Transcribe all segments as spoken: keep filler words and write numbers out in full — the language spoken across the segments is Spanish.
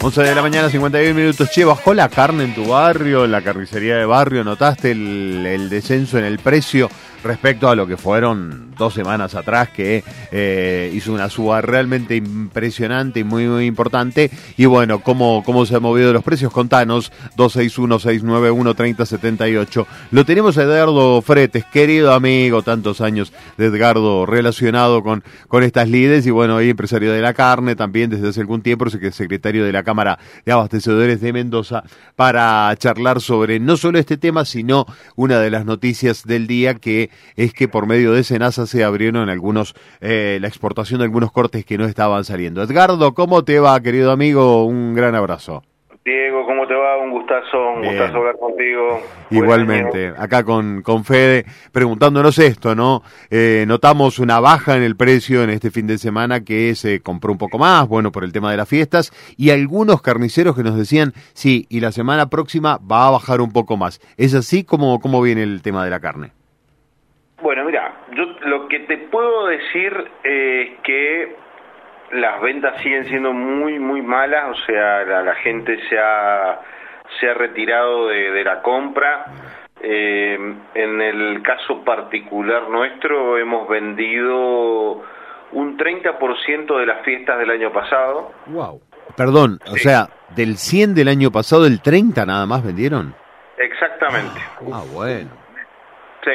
once de la mañana, cincuenta y uno minutos. Che, ¿bajó la carne en tu barrio, en la carnicería de barrio? ¿Notaste el, el descenso en el precio respecto a lo que fueron dos semanas atrás, que eh, hizo una suba realmente impresionante y muy, muy importante? Y bueno, ¿cómo, cómo se han movido los precios? Contanos, dos seis uno, seis nueve uno, tres cero siete ocho. Lo tenemos a Edgardo Fretes, querido amigo, tantos años de Edgardo relacionado con, con estas lides, y bueno, hoy empresario de la carne también desde hace algún tiempo, secretario de la Cámara de Abastecedores de Mendoza, para charlar sobre no solo este tema, sino una de las noticias del día, que es que por medio de Senasa se abrieron algunos eh, la exportación de algunos cortes que no estaban saliendo. Edgardo, ¿cómo te va, querido amigo? Un gran abrazo. Diego, ¿cómo te va? Un gustazo, un Bien. gustazo hablar contigo. Igualmente, acá con, con Fede, preguntándonos esto, ¿no? Eh, notamos una baja en el precio en este fin de semana, que se compró un poco más, bueno, por el tema de las fiestas, y algunos carniceros que nos decían, sí, y la semana próxima va a bajar un poco más. ¿Es así? ¿Cómo, cómo viene el tema de la carne? Bueno, mira, yo lo que te puedo decir es que las ventas siguen siendo muy, muy malas, o sea, la, la gente se ha, se ha retirado de, de la compra. Eh, en el caso particular nuestro, hemos vendido un treinta por ciento de las fiestas del año pasado. Wow. Perdón, sí. O sea, del cien del año pasado, el treinta nada más vendieron. Exactamente. Ah, bueno. Sí,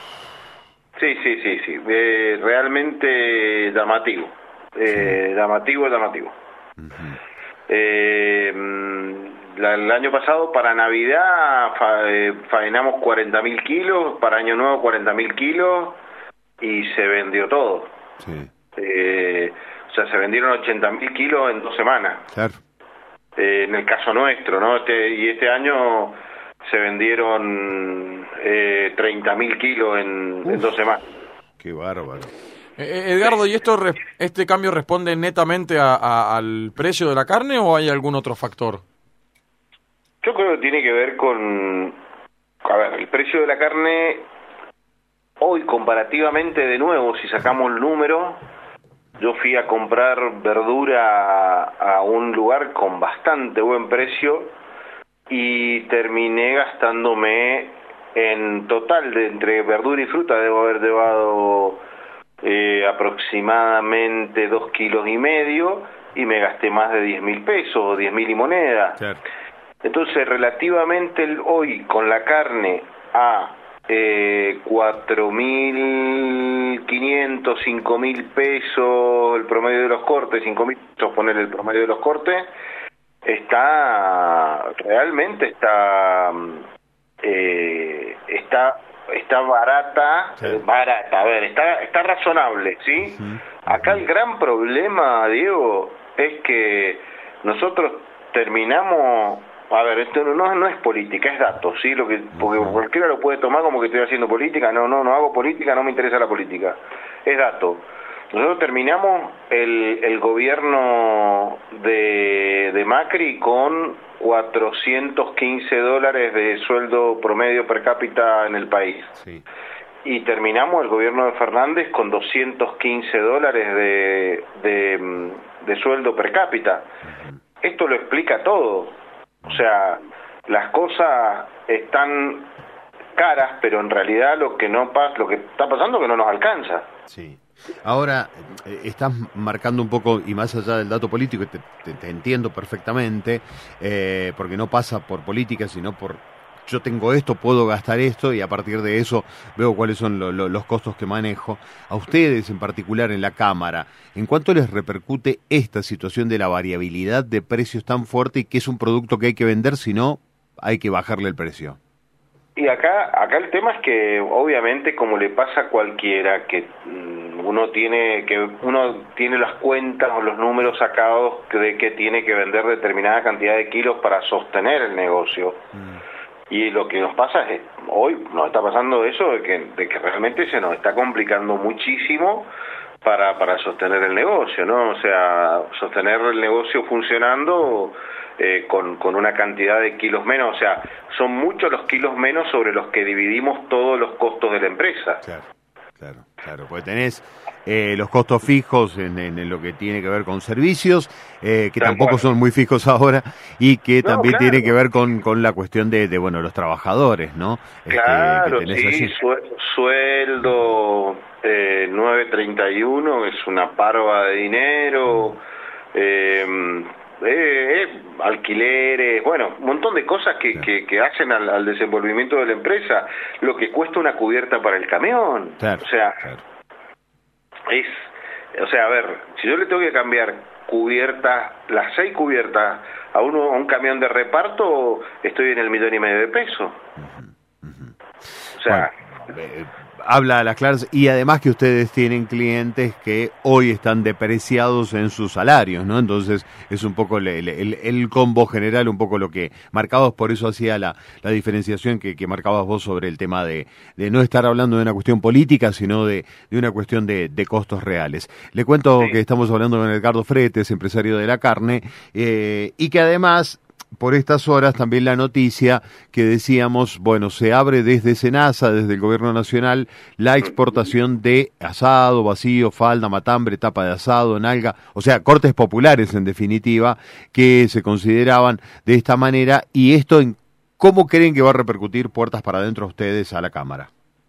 sí, sí, sí, sí. Eh, realmente llamativo. Eh, sí. Llamativo, llamativo. Uh-huh. eh, la, el año pasado para Navidad fa, eh, faenamos cuarenta mil kilos, para Año Nuevo cuarenta mil kilos y se vendió todo. Sí. Eh, o sea, se vendieron ochenta mil kilos en dos semanas. Claro. Eh, en el caso nuestro, ¿no? Este, y este año se vendieron eh, treinta mil kilos en, en dos semanas. Qué bárbaro. Eh, Edgardo, ¿y esto este cambio responde netamente a, a, al precio de la carne o hay algún otro factor? Yo creo que tiene que ver con, a ver, el precio de la carne hoy comparativamente, de nuevo, si sacamos el número, yo fui a comprar verdura a, a un lugar con bastante buen precio y terminé gastándome en total, de entre verdura y fruta, debo haber llevado eh, aproximadamente dos kilos y medio y me gasté más de diez mil pesos o diez mil y moneda. Claro. Entonces, relativamente el, hoy con la carne a eh, cuatro mil quinientos, cinco mil pesos el promedio de los cortes, cinco mil pesos poner el promedio de los cortes, está, realmente está, eh, está, está barata, sí. barata, a ver, está, está razonable, ¿sí? Uh-huh. Acá el gran problema, Diego, es que nosotros terminamos, a ver, esto no, no es política, es datos, ¿sí? Lo que, porque uh-huh. cualquiera lo puede tomar como que estoy haciendo política, no, no, no hago política, no me interesa la política, es dato. Nosotros terminamos el, el gobierno de, de Macri con cuatrocientos quince dólares de sueldo promedio per cápita en el país. Sí. Y terminamos el gobierno de Fernández con doscientos quince dólares de, de, de sueldo per cápita. Uh-huh. Esto lo explica todo. O sea, las cosas están caras, pero en realidad lo que no pasa, lo que está pasando es que no nos alcanza. Sí. Ahora, eh, estás marcando un poco, y más allá del dato político, te, te, te entiendo perfectamente, eh, porque no pasa por política, sino por yo tengo esto, puedo gastar esto, y a partir de eso veo cuáles son lo, lo, los costos que manejo. A ustedes en particular en la Cámara, ¿en cuánto les repercute esta situación de la variabilidad de precios tan fuerte y que es un producto que hay que vender, si no hay que bajarle el precio? Y acá acá el tema es que obviamente, como le pasa a cualquiera, que uno tiene que uno tiene las cuentas o los números sacados de que tiene que vender determinada cantidad de kilos para sostener el negocio. Mm. Y lo que nos pasa es, hoy nos está pasando eso de que, de que realmente se nos está complicando muchísimo para para sostener el negocio, ¿no? O sea, sostener el negocio funcionando eh, con, con una cantidad de kilos menos, o sea, son muchos los kilos menos sobre los que dividimos todos los costos de la empresa. Claro, claro. claro, porque tenés eh, los costos fijos en, en, en lo que tiene que ver con servicios, eh, que Tal tampoco cual. son muy fijos ahora, y que no, también claro. tiene que ver con, con la cuestión de, de, bueno, los trabajadores, ¿no? Claro, este, que tenés sí, allí. Sueldo eh, nueve treinta y uno es una parva de dinero, eh, Eh, eh, alquileres, bueno, un montón de cosas que, claro. que, que hacen al, al desenvolvimiento de la empresa, lo que cuesta una cubierta para el camión, claro, o sea, claro. es, o sea, a ver, si yo le tengo que cambiar cubiertas, las seis cubiertas a uno a un camión de reparto, estoy en el millón y medio de pesos, uh-huh, uh-huh. o sea, bueno, eh, habla a las claras, y además que ustedes tienen clientes que hoy están depreciados en sus salarios, ¿no? Entonces es un poco el, el, el combo general, un poco lo que marcabas, por eso hacía la, la diferenciación que, que marcabas vos sobre el tema de, de no estar hablando de una cuestión política, sino de, de una cuestión de, de costos reales. Le cuento sí. que estamos hablando con Edgardo Fretes, empresario de la carne, eh, y que además por estas horas también la noticia que decíamos, bueno, se abre desde SENASA, desde el Gobierno Nacional, la exportación de asado, vacío, falda, matambre, tapa de asado, nalga, o sea, cortes populares en definitiva, que se consideraban de esta manera, y esto, ¿cómo creen que va a repercutir puertas para adentro a ustedes a la Cámara?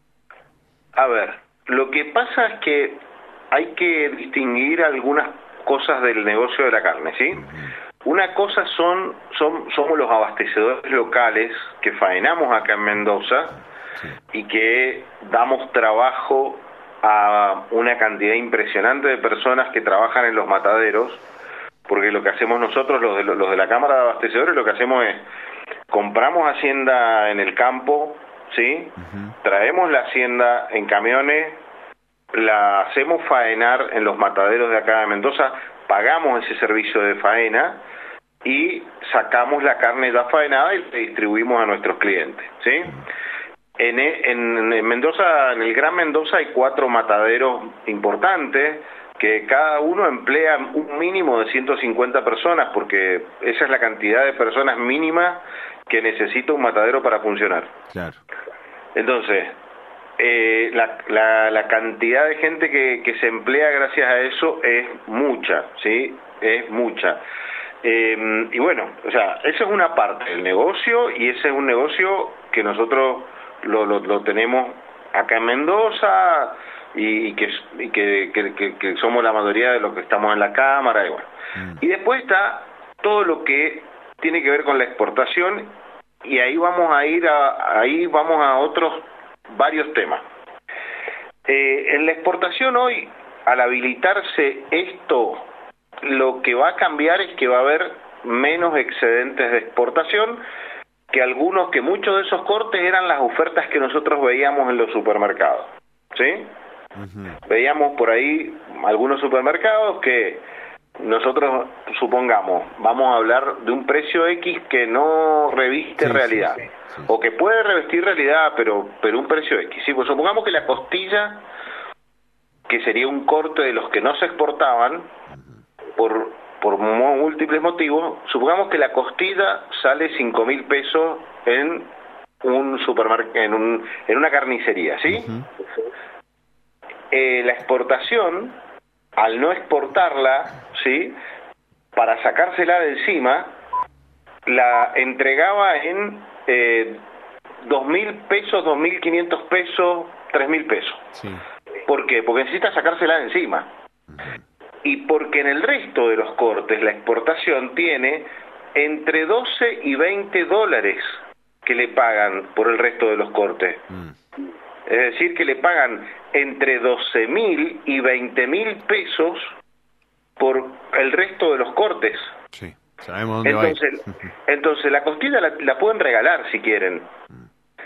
A ver, lo que pasa es que hay que distinguir algunas cosas del negocio de la carne, ¿sí? Uh-huh. Una cosa son, son somos los abastecedores locales que faenamos acá en Mendoza y que damos trabajo a una cantidad impresionante de personas que trabajan en los mataderos, porque lo que hacemos nosotros, los de, los de la Cámara de Abastecedores, lo que hacemos es, compramos hacienda en el campo, ¿sí? Uh-huh. Traemos la hacienda en camiones, la hacemos faenar en los mataderos de acá de Mendoza, pagamos ese servicio de faena y sacamos la carne ya faenada y la distribuimos a nuestros clientes, ¿sí? En, en, en Mendoza, en el Gran Mendoza hay cuatro mataderos importantes que cada uno emplea un mínimo de ciento cincuenta personas, porque esa es la cantidad de personas mínima que necesita un matadero para funcionar. Claro. Entonces, eh, la, la, la cantidad de gente que, que se emplea gracias a eso es mucha, ¿sí? Es mucha. Eh, y bueno, o sea, esa es una parte del negocio, y ese es un negocio que nosotros lo, lo, lo tenemos acá en Mendoza, y, y, que, y que, que, que, que somos la mayoría de los que estamos en la Cámara, y bueno. Mm. Y después está todo lo que tiene que ver con la exportación, y ahí vamos a ir a, ahí vamos a otros varios temas. Eh, en la exportación hoy, al habilitarse esto, lo que va a cambiar es que va a haber menos excedentes de exportación, que algunos, que muchos de esos cortes eran las ofertas que nosotros veíamos en los supermercados, ¿sí? Uh-huh. Veíamos por ahí algunos supermercados que nosotros, supongamos, vamos a hablar de un precio X que no reviste sí, realidad, sí, sí, sí. o que puede revestir realidad, pero pero un precio X. Sí, pues supongamos que la costilla, que sería un corte de los que no se exportaban, por por múltiples motivos, supongamos que la costilla sale cinco mil pesos en un supermercado, en un en una carnicería, ¿sí? Uh-huh. Eh, la exportación, al no exportarla, ¿sí?, para sacársela de encima, la entregaba en eh, dos mil pesos, dos mil quinientos pesos, tres mil pesos. Sí. ¿Por qué? Porque necesita sacársela de encima. Uh-huh. Y porque en el resto de los cortes la exportación tiene entre doce y veinte dólares que le pagan por el resto de los cortes. Mm. Es decir, que le pagan entre doce mil y veinte mil pesos por el resto de los cortes. Sí, sabemos dónde entonces, va. Entonces la costilla la, la pueden regalar si quieren. Mm.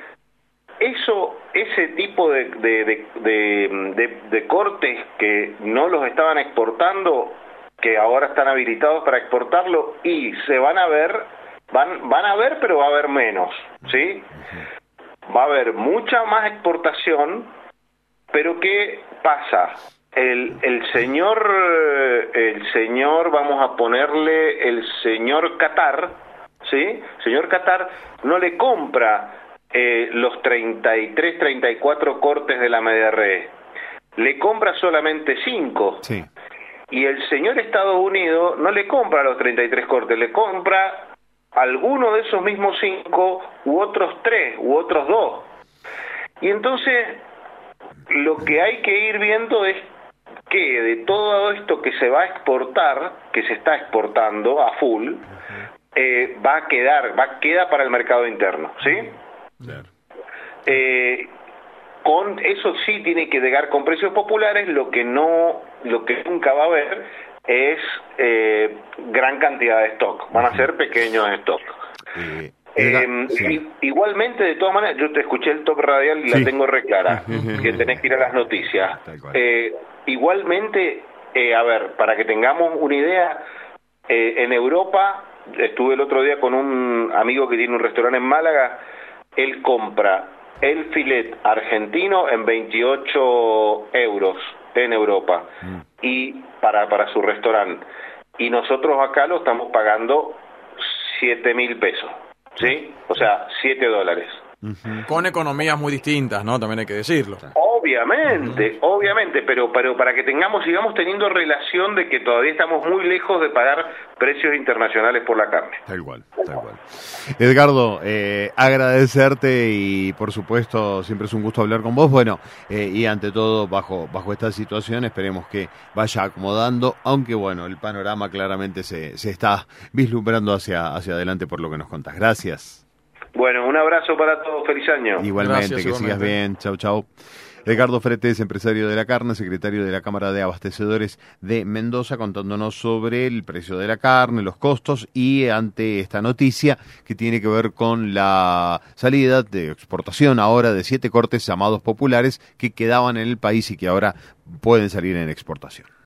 Eso, ese tipo de, de, de, de, de, de cortes que no los estaban exportando, que ahora están habilitados para exportarlo, y se van a ver, van, van a ver, pero va a haber menos, ¿sí? Va a haber mucha más exportación, pero ¿qué pasa? El, el señor, el señor, vamos a ponerle el señor Qatar, ¿sí? Señor Qatar no le compra Eh, los treinta y tres, treinta y cuatro cortes de la media red, le compra solamente cinco. Sí. Y el señor Estados Unidos no le compra los treinta y tres cortes, le compra alguno de esos mismos cinco, u otros tres, u otros dos. Y entonces, lo que hay que ir viendo es que de todo esto que se va a exportar, que se está exportando a full, eh, va a quedar, va queda para el mercado interno, ¿sí? Claro. Eh, con eso sí tiene que llegar con precios populares. Lo que no, lo que nunca va a haber es eh, gran cantidad de stock, van a ser pequeños stock. Eh, eh, sí. Igualmente, de todas maneras, yo te escuché el top radial y sí. la tengo re clara, que tenés que ir a las noticias. Eh, igualmente, eh, a ver, para que tengamos una idea, eh, en Europa, estuve el otro día con un amigo que tiene un restaurante en Málaga, él compra el filet argentino en veintiocho euros en Europa, mm. y para, para su restaurante. Y nosotros acá lo estamos pagando siete mil pesos, ¿sí? O sea, siete dólares. Uh-huh. Con economías muy distintas, ¿no? También hay que decirlo. Obviamente, uh-huh. obviamente, pero, pero para que tengamos, sigamos teniendo relación de que todavía estamos muy lejos de pagar precios internacionales por la carne. Tal cual, tal cual. Edgardo, eh, agradecerte y por supuesto siempre es un gusto hablar con vos. Bueno, eh, y ante todo bajo, bajo esta situación esperemos que vaya acomodando, aunque bueno, el panorama claramente se, se está vislumbrando hacia, hacia adelante por lo que nos contás. Gracias. Bueno, un abrazo para todos, feliz año. Igualmente, Gracias, que igualmente. sigas bien, chau chau. Edgardo Fretes, empresario de la carne, secretario de la Cámara de Abastecedores de Mendoza, contándonos sobre el precio de la carne, los costos y ante esta noticia que tiene que ver con la salida de exportación ahora de siete cortes llamados populares que quedaban en el país y que ahora pueden salir en exportación.